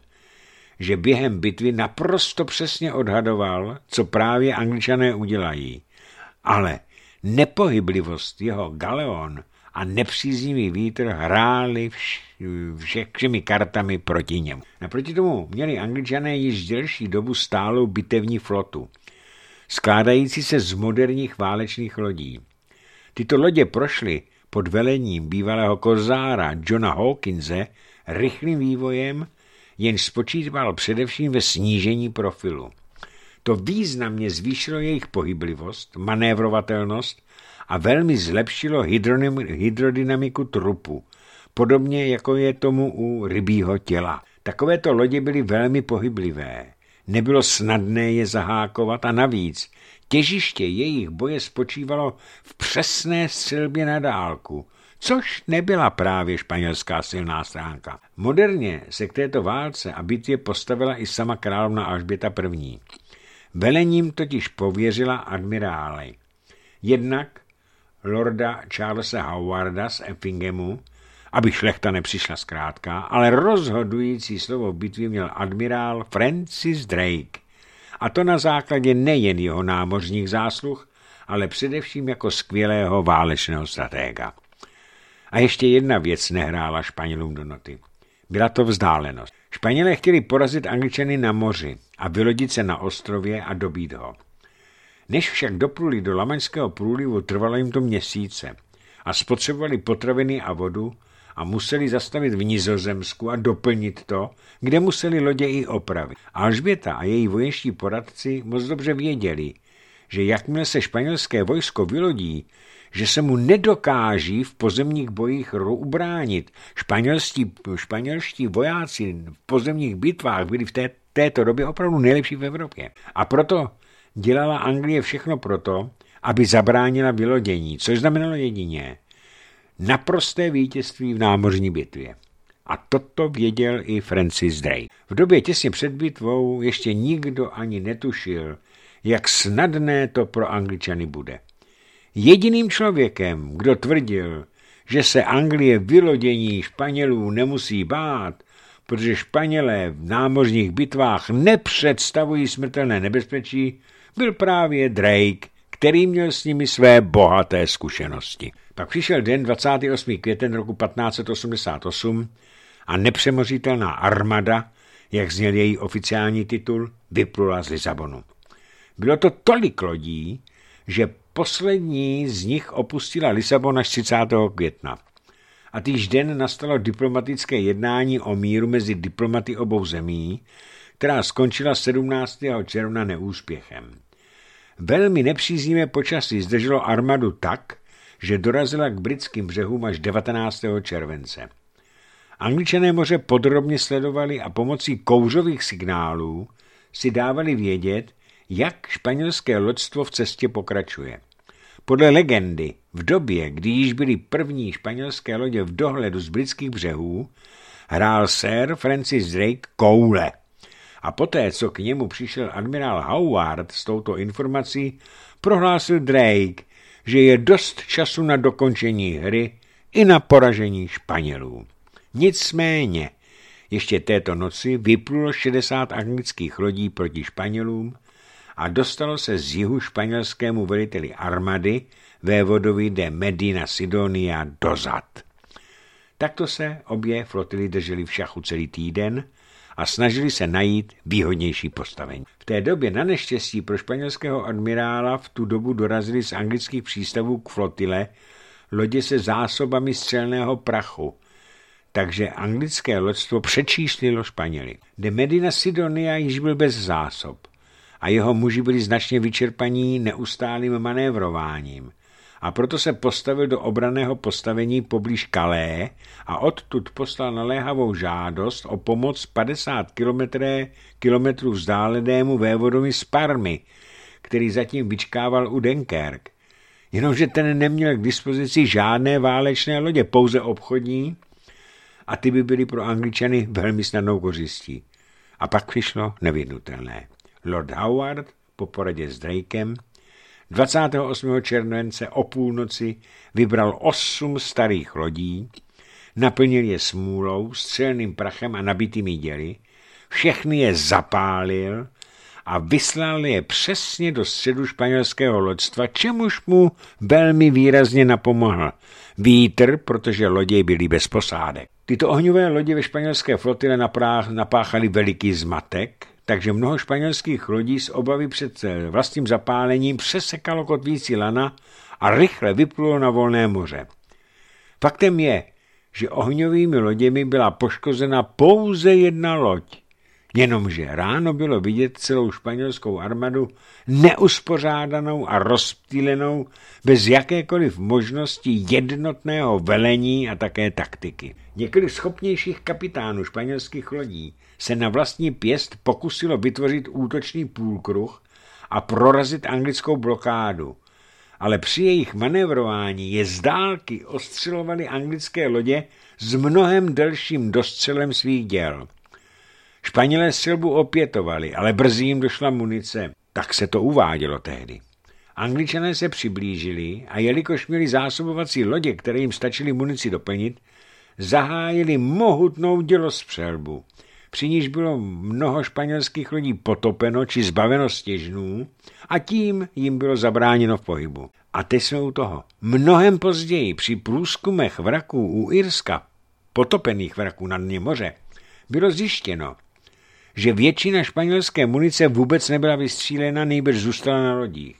že během bitvy naprosto přesně odhadoval, co právě Angličané udělají. Ale nepohyblivost jeho galeon a nepříznivý vítr hráli vš, všemi kartami proti němu. Naproti tomu měli Angličané již delší dobu stálou bitevní flotu, skládající se z moderních válečných lodí. Tyto lodě prošly pod velením bývalého kozára Johna Hawkinse rychlým vývojem, jenž spočíval především ve snížení profilu. To významně zvýšilo jejich pohyblivost, manévrovatelnost a velmi zlepšilo hydrodynamiku trupu, podobně jako je tomu u rybího těla. Takovéto lodě byly velmi pohyblivé, nebylo snadné je zahákovat a navíc těžiště jejich boje spočívalo v přesné střelbě na dálku, což nebyla právě španělská silná stránka. Moderně se k této válce a bitvě postavila i sama královna Alžběta první. Velením totiž pověřila admirály. Jednak lorda Charlesa Howarda z Effinghamu, aby šlechta nepřišla zkrátka, ale rozhodující slovo v bitvě měl admirál Francis Drake. A to na základě nejen jeho námořních zásluh, ale především jako skvělého válečného stratéga. A ještě jedna věc nehrála Španělům do noty. Byla to vzdálenost. Španělé chtěli porazit Angličany na moři a vylodit se na ostrově a dobít ho. Než však dopluli do Lamaňského průlivu, trvalo jim to měsíce a spotřebovali potraviny a vodu a museli zastavit v Nizozemsku a doplnit to, kde museli lodě i opravit. Alžběta a její vojenští poradci moc dobře věděli, že jakmile se španělské vojsko vylodí, že se mu nedokáží v pozemních bojích ubránit. Španělští, španělští vojáci v pozemních bitvách byli v té, této době opravdu nejlepší v Evropě. A proto dělala Anglie všechno proto, aby zabránila vylodění, což znamenalo jedině naprosté vítězství v námořní bitvě. A toto věděl i Francis Drake. V době těsně před bitvou ještě nikdo ani netušil, jak snadné to pro Angličany bude. Jediným člověkem, kdo tvrdil, že se Anglie vylodění Španělů nemusí bát, protože Španělé v námořních bitvách nepředstavují smrtelné nebezpečí, byl právě Drake, který měl s nimi své bohaté zkušenosti. Pak přišel den dvacátého osmého května roku patnáct set osmdesát osm a nepřemožitelná armada, jak zněl její oficiální titul, vyplula z Lisabonu. Bylo to tolik lodí, že poslední z nich opustila Lisabon až třicátého května. A týž den nastalo diplomatické jednání o míru mezi diplomaty obou zemí, která skončila sedmnáctého června neúspěchem. Velmi nepříznivé počasí zdrželo armadu tak, že dorazila k britským břehům až devatenáctého července. Angličané moře podrobně sledovali a pomocí kouřových signálů si dávali vědět, jak španělské loďstvo v cestě pokračuje. Podle legendy, v době, kdy již byly první španělské lodě v dohledu z britských břehů, hrál sir Francis Drake koule. A poté, co k němu přišel admirál Howard s touto informací, prohlásil Drake, že je dost času na dokončení hry i na poražení Španělů. Nicméně, ještě této noci vyplulo šedesát anglických lodí proti Španělům a dostalo se z jihu španělskému veliteli armady vévodovi de Medina Sidonia dozad. Takto se obě flotily držely v šachu celý týden a snažili se najít výhodnější postavení. V té době na neštěstí pro španělského admirála v tu dobu dorazili z anglických přístavů k flotile lodě se zásobami střelného prachu, takže anglické loďstvo přečíslilo Španěly. De Medina Sidonia již byl bez zásob a jeho muži byli značně vyčerpaní neustálým manévrováním. A proto se postavil do obranného postavení poblíž Calais a odtud poslal naléhavou žádost o pomoc padesát kilometrů vzdálenému vévodovi z Parmy, který zatím vyčkával u Dunkerque. Jenomže ten neměl k dispozici žádné válečné lodě, pouze obchodní, a ty by byly pro Angličany velmi snadnou kořistí. A pak přišlo nevyhnutelné. Lord Howard po poradě s Drakem dvacátého osmého července o půlnoci vybral osm starých lodí, naplnil je smůlou, střelným prachem a nabitými děly, všechny je zapálil a vyslal je přesně do středu španělského loďstva, čemuž mu velmi výrazně napomohl vítr, protože lodě byly bez posádek. Tyto ohňové lodě ve španělské flotile napáchaly veliký zmatek, takže mnoho španělských lodí z obavy před vlastním zapálením přesekalo kotvící lana a rychle vyplulo na volné moře. Faktem je, že ohňovými loděmi byla poškozena pouze jedna loď, jenomže ráno bylo vidět celou španělskou armadu neuspořádanou a rozptýlenou bez jakékoliv možnosti jednotného velení a také taktiky. Několik schopnějších kapitánů španělských lodí se na vlastní pěst pokusilo vytvořit útočný půlkruh a prorazit anglickou blokádu, ale při jejich manévrování je z dálky ostřelovaly anglické lodě s mnohem delším dostřelem svých děl. Španělé střelbu opětovali, ale brzy jim došla munice. Tak se to uvádělo tehdy. Angličané se přiblížili a jelikož měli zásobovací lodě, které jim stačily munici doplnit, zahájili mohutnou dělostřelbu, při níž bylo mnoho španělských lodí potopeno či zbaveno stěžnů a tím jim bylo zabráněno v pohybu. A teď jsme u toho. Mnohem později při průzkumech vraků u Irska, potopených vraků na dně moře, bylo zjištěno, že většina španělské munice vůbec nebyla vystřílena, nejbrž zůstala na lodích.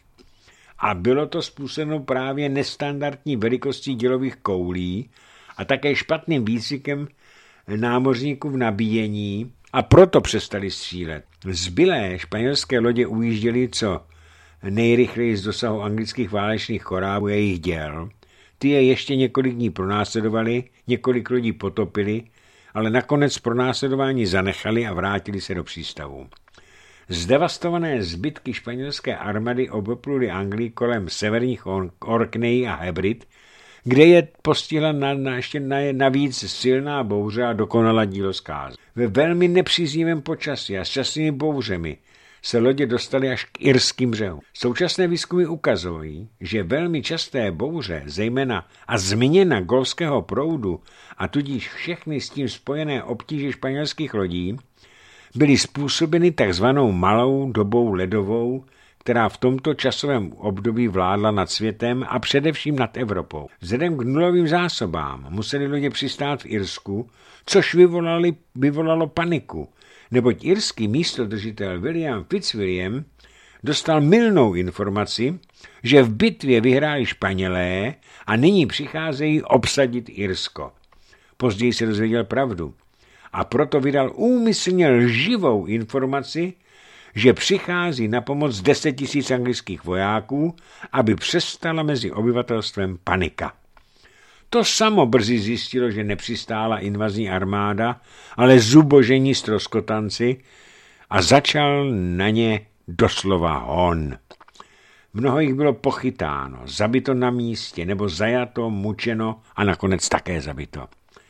A bylo to způsobeno právě nestandardní velikostí dělových koulí a také špatným výcvikem námořníků v nabíjení a proto přestali střílet. Zbylé španělské lodě ujížděly co nejrychleji z dosahu anglických válečných chorábů jejich děl. Ty je ještě několik dní pronásledovali, několik lodí potopili, ale nakonec pronásledování zanechali a vrátili se do přístavu. Zdevastované zbytky španělské armády obepluly Anglii kolem severních Orkney a Hebrid, kde je postihla na, na, ještě na, navíc silná bouře a dokonala dílo zkázy. Ve velmi nepříznivém počasí a s častými bouřemi se lodě dostaly až k irským břehům. Současné výzkumy ukazují, že velmi časté bouře, zejména a změna golfského proudu a tudíž všechny s tím spojené obtíže španělských lodí, byly způsobeny takzvanou malou dobou ledovou, která v tomto časovém období vládla nad světem a především nad Evropou. Vzhledem k nulovým zásobám museli lodě přistát v Irsku, což vyvolali, vyvolalo paniku, neboť irský místodržitel William Fitzwilliam dostal mylnou informaci, že v bitvě vyhráli Španělé a nyní přicházejí obsadit Irsko. Později se dozvěděl pravdu a proto vydal úmyslně lživou informaci, že přichází na pomoc deset tisíc anglických vojáků, aby přestala mezi obyvatelstvem panika. To samo brzy zjistilo, že nepřistála invazní armáda, ale zubožení ztroskotanci a začal na ně doslova hon. Mnoho jich bylo pochytáno, zabito na místě nebo zajato, mučeno a nakonec také zabito.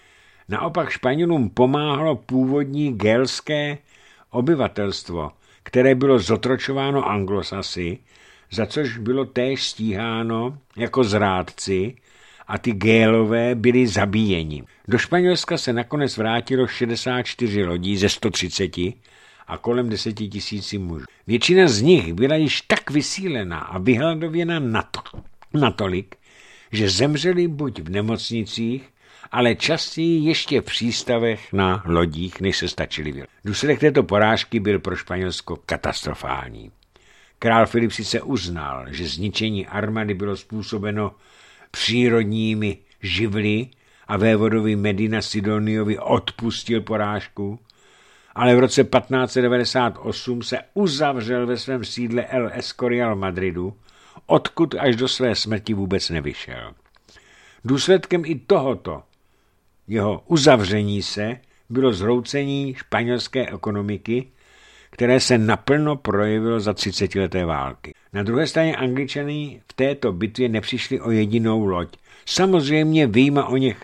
Naopak Španělům pomáhalo původní gélské obyvatelstvo, které bylo zotročováno Anglosasy, za což bylo též stíháno jako zrádci a ty Gélové byli zabíjeni. Do Španělska se nakonec vrátilo šedesát čtyři lodí ze sto třicet a kolem deset tisíc mužů. Většina z nich byla již tak vysílená a vyhladověna nato, natolik, že zemřeli buď v nemocnicích, ale častěji ještě v přístavech na lodích, než se stačili vylet. Důsledek této porážky byl pro Španělsko katastrofální. Král Filip sice uznal, že zničení armády bylo způsobeno přírodními živly a vévodovi Medina Sidoniovi odpustil porážku, ale v roce patnáct set devadesát osm se uzavřel ve svém sídle El Escorial v Madridu, odkud až do své smrti vůbec nevyšel. Důsledkem i tohoto jeho uzavření se bylo zhroucení španělské ekonomiky, které se naplno projevilo za třicetileté války. Na druhé straně Angličané v této bitvě nepřišli o jedinou loď. Samozřejmě vyjma o něch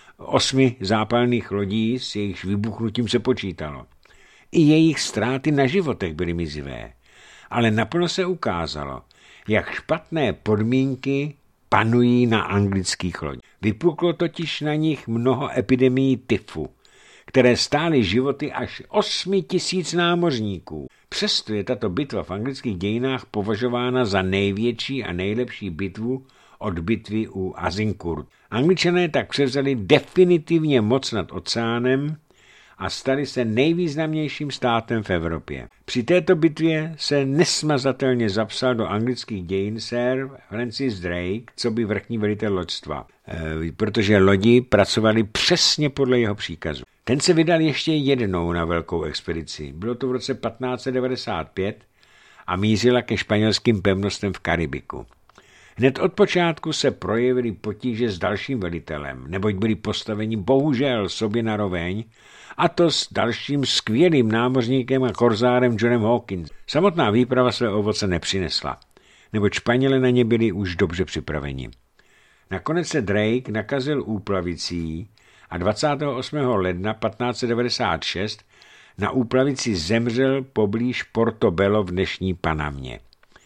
osmi zápalných lodí, s jejichž vybuchnutím se počítalo. I jejich ztráty na životech byly mizivé. Ale naplno se ukázalo, jak špatné podmínky panují na anglických lodích. Vypuklo totiž na nich mnoho epidemií tyfu, které stály životy až osmi tisíc námořníků. Přesto je tato bitva v anglických dějinách považována za největší a nejlepší bitvu od bitvy u Azincourt. Angličané tak převzali definitivně moc nad oceánem a stali se nejvýznamnějším státem v Evropě. Při této bitvě se nesmazatelně zapsal do anglických dějin Sir Francis Drake, co by vrchní velitel loďstva, e, protože lodi pracovali přesně podle jeho příkazu. Ten se vydal ještě jednou na velkou expedici. Bylo to v roce patnáct set devadesát pět a mířila ke španělským pevnostem v Karibiku. Hned od počátku se projevily potíže s dalším velitelem, neboť byli postaveni bohužel sobě naroveň, a to s dalším skvělým námořníkem a korzárem Johnem Hawkins. Samotná výprava své ovoce nepřinesla, neboť Španělé na ně byli už dobře připraveni. Nakonec se Drake nakazil úplavicí a dvacátého osmého ledna patnáct set devadesát šest na úplavici zemřel poblíž Portobello v dnešní Panamě.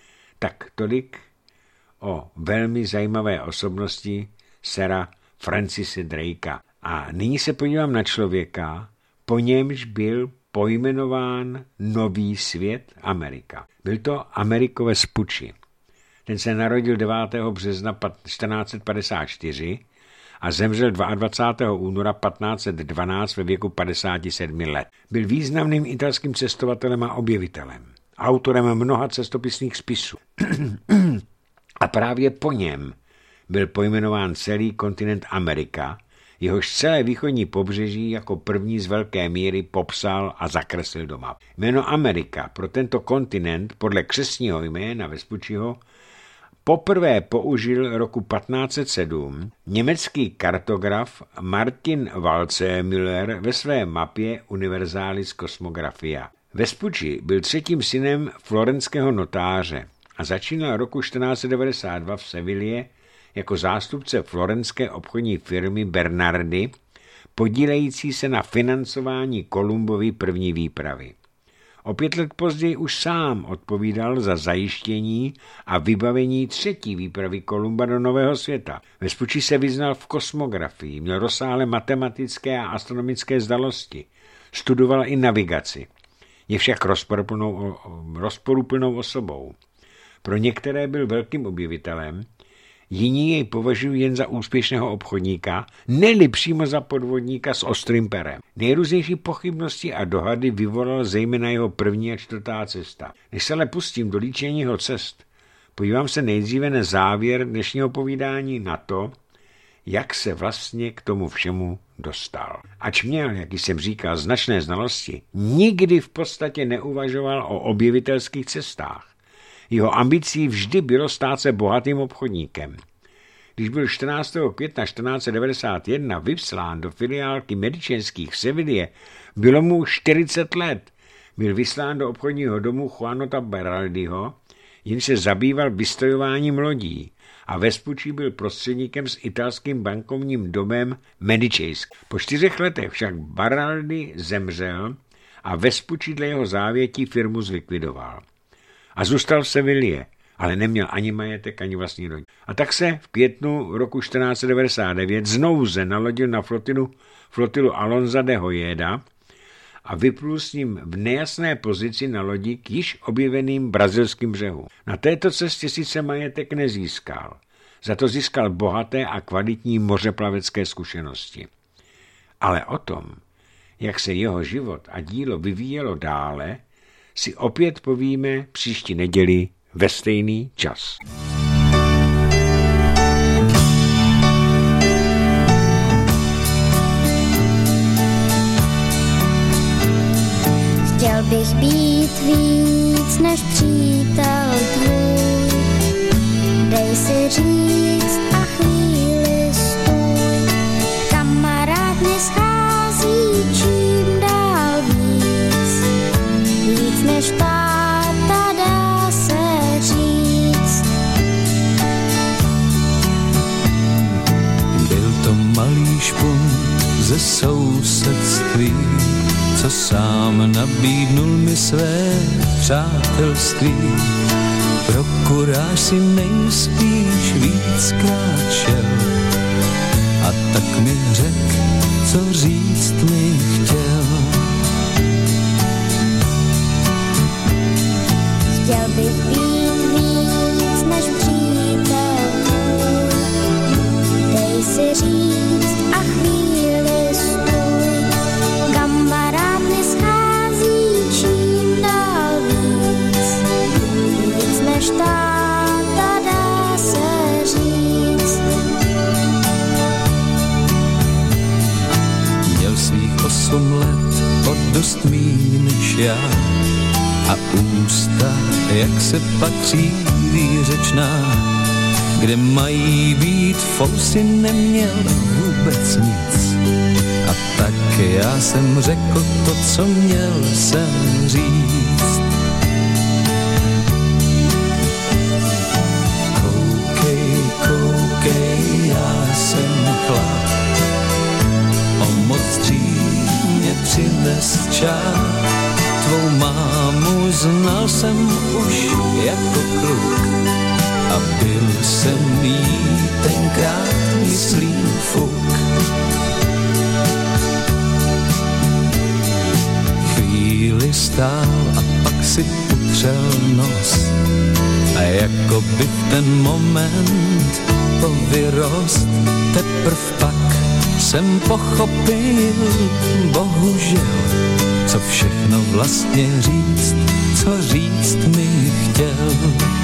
Tak tolik o velmi zajímavé osobnosti Sira Francise Drakea. A nyní se podívám na člověka, po němž byl pojmenován nový svět Amerika. Byl to Amerigo Vespucci. Ten se narodil devátého března čtrnáct set padesát čtyři a zemřel dvacátého druhého února patnáct set dvanáct ve věku padesáti sedmi let. Byl významným italským cestovatelem a objevitelem, autorem mnoha cestopisných spisů. A právě po něm byl pojmenován celý kontinent Amerika, jehož celé východní pobřeží jako první z velké míry popsal a zakreslil do map. Jméno Amerika pro tento kontinent podle křestního jména Vespucciho poprvé použil roku patnáct set sedm německý kartograf Martin Waldseemüller ve své mapě Universalis Cosmographia. Vespucci byl třetím synem florenského notáře a začínal roku čtrnáct set devadesát dva v Sevilě jako zástupce florenské obchodní firmy Bernardi, podílející se na financování Kolumbovy první výpravy. O pět let později už sám odpovídal za zajištění a vybavení třetí výpravy Kolumba do Nového světa. Vespucci se vyznal v kosmografii, měl rozsáhlé matematické a astronomické znalosti, studoval i navigaci. Je však rozporuplnou, rozporuplnou osobou. Pro některé byl velkým objevitelem, jiní jej považují jen za úspěšného obchodníka, ne-li přímo za podvodníka s ostrým perem. Nejrůznější pochybnosti a dohady vyvolal zejména jeho první a čtvrtá cesta. Než se ale pustím do líčení jeho cest, podívám se nejdříve na závěr dnešního povídání na to, jak se vlastně k tomu všemu dostal. Ač měl, jak jsem říkal, značné znalosti, nikdy v podstatě neuvažoval o objevitelských cestách. Jeho ambicí vždy bylo stát se bohatým obchodníkem. Když byl čtrnáctého května čtrnáct set devadesát jedna vyslán do filiálky medičenských v Sevilie, bylo mu čtyřicet let. Byl vyslán do obchodního domu Juanota Berardiho, jenž se zabýval vystrojováním lodí, a Vespucci byl prostředníkem s italským bankovním domem Medici. Po čtyřech letech však Berardi zemřel a Vespucci dle jeho závětí firmu zlikvidoval. A zůstal v Sevilie, ale neměl ani majetek, ani vlastní rodinu. A tak se v květnu roku čtrnáct set devadesát devět znovu se nalodil na flotilu, flotilu Alonza de Hojeda a vyplul s ním v nejasné pozici na lodi k již objeveným brazilským břehům. Na této cestě sice majetek nezískal. Za to získal bohaté a kvalitní mořeplavecké zkušenosti. Ale o tom, jak se jeho život a dílo vyvíjelo dále, si opět povíme příští neděli ve stejný čas. Chtěl bych být víc než přítel tvůj, dej si říct a chvíli stůj, kamarád mě schází čím dál víc, víc než táta dá se říct. Byl to malý špunt ze sousedství, co sám nabídnul mi své přátelství. Pro kuráž si nejspíš víckrát šel a tak mi řek, co říct mi chtěl. Chtěl bych být víc než přítel tvůj, dej si říct a chvíli stůj, kamarád mi schází čím dál víc, víc než táta dá se říct. Měl svých osm let, o dost míň než já, a ústa, jak se patří, výřečná, kde mají být fousy, neměl vůbec nic. A tak já jsem řekl to, co měl jsem říct. Koukej, koukej, já jsem chlap, o moc dřív mě přines čas. Tvou mámu znal jsem už jako kluk a byl jsem jí tenkrát myslí fuk. Chvíli stál a pak si utřel nos a jako by v ten moment to vyrost. Teprv pak jsem pochopil, bohužel, co všechno vlastně říct, co říct mi chtěl.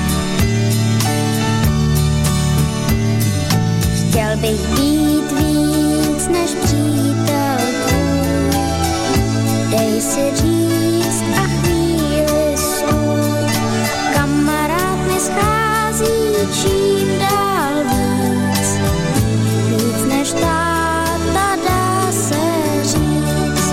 Chtěl bych být víc než přítel tvůj, dej si říct a chvíli svůj, kamarád mi schází čím dál víc, víc než táta dá se říct.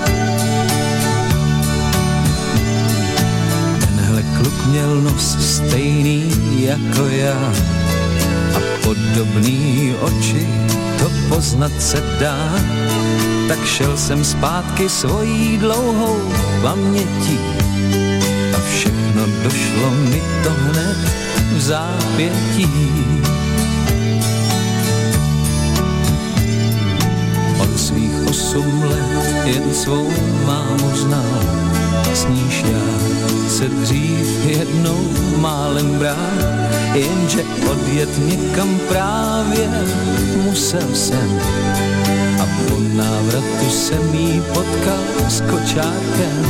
Tenhle kluk měl nos stejný jako já a podobný oči, to poznat se dá. Tak šel jsem zpátky svojí dlouhou pamětí a všechno došlo mi to hned v zápětí. Od svých osm let jen svou mámu znal, s níž já se dřív jednou málem brál, jenže odjet někam právě musel jsem a po návratu jsem jí potkal s kočárkem.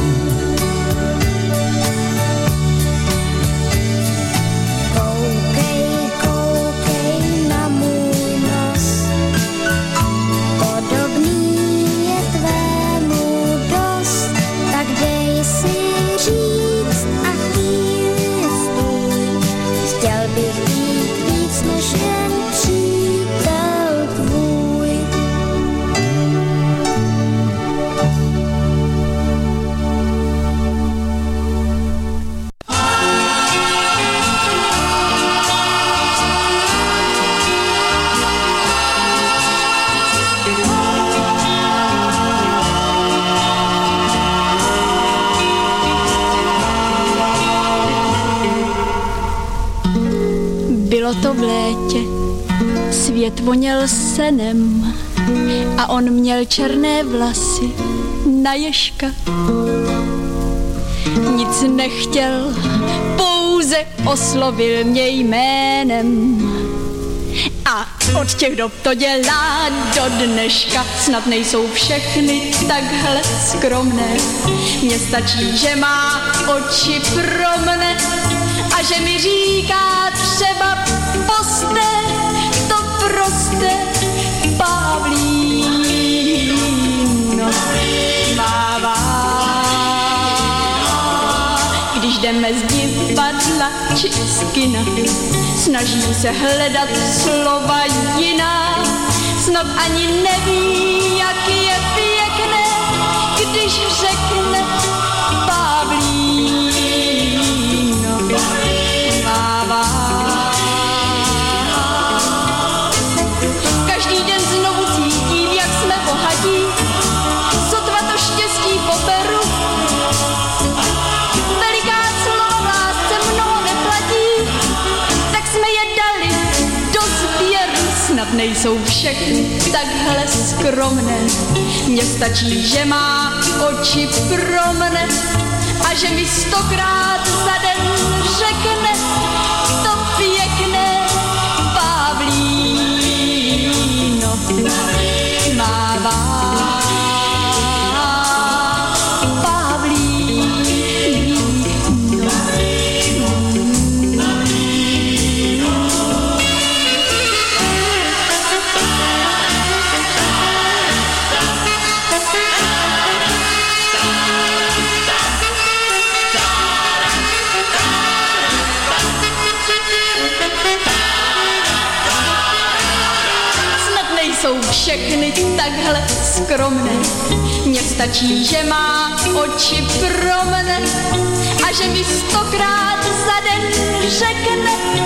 Koukej, koukej na můj nos, podobný je tvému dost, tak dej si říct a chvíli stůj, chtěl bych být víc než jen přítel tvůj. Bylo to v létě, svět voněl senem a on měl černé vlasy na ježka. Nic nechtěl, pouze oslovil mě jménem A od těch dob to dělá do dneška, snad nejsou všechny takhle skromné. Mně stačí, že má oči pro mne a že mi říká třeba poste, to prosté Pavlíno mává. Když jdeme z divadla či z kina, snaží se hledat slova jiná, snad ani neví, jak je pěkné, když řekne Pavlíno mává. Každý den znovu cítím, jak jsme bohatí, sotva to štěstí poberu. Veliká slova v lásce mnoho neplatí, tak jsme je dali do sběru. Snad nejsou všechny takhle skromné, mně stačí, že má oči pro mne a že mi stokrát za den řekne to pěkné Pavlíno mává. Jsou všechny takhle skromné, mně stačí, že má oči pro mne a že mi stokrát za den řekne